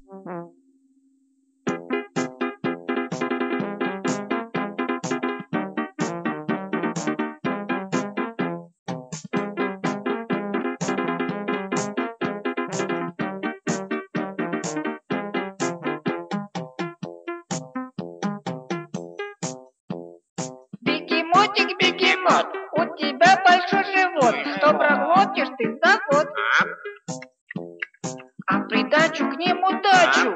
Бегемотик, бегемот, у тебя большой живот, что проглотишь ты за год. А придачу к нему дачу.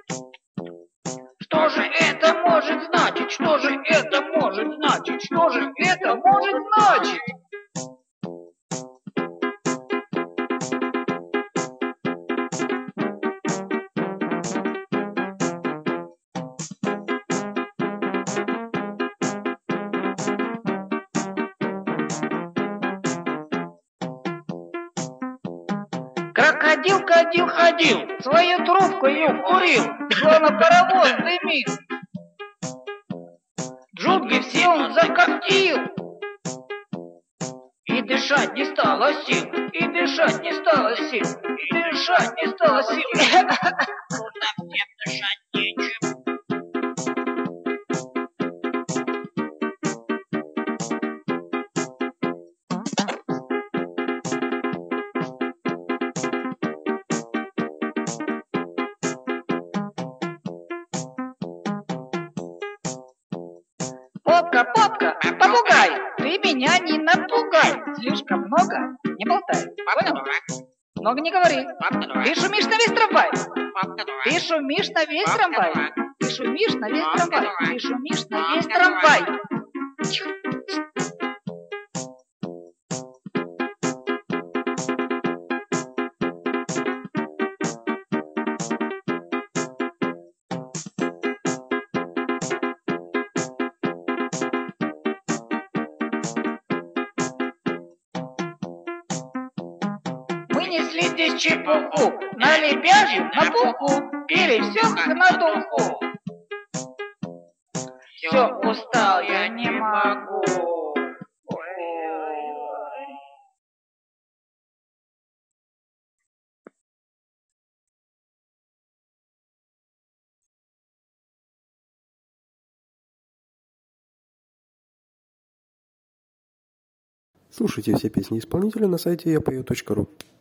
Что же это может значить? Что же это может значить? Что же это может значить? Крокодил ходил, свою трубку ее курил, словно паровоз дымит. Джунгли все он закоптил, и дышать не стало сил, и дышать не стало сил, и дышать не стало сил. Совсем дышать нечем. Попка, попугай, ты меня не напугай. Слишком много не болтай. Понял? Много не говори. Ты шумишь на весь трамвай. Ты шумишь на весь трамвай. Ты шумишь на весь трамвай. Ты шумишь на весь трамвай. Мы несли здесь чепуху, на лебяжью, на пуху, пили все на духу. Все, устал, я не могу. Слушайте все песни исполнителя на сайте yapою.ru.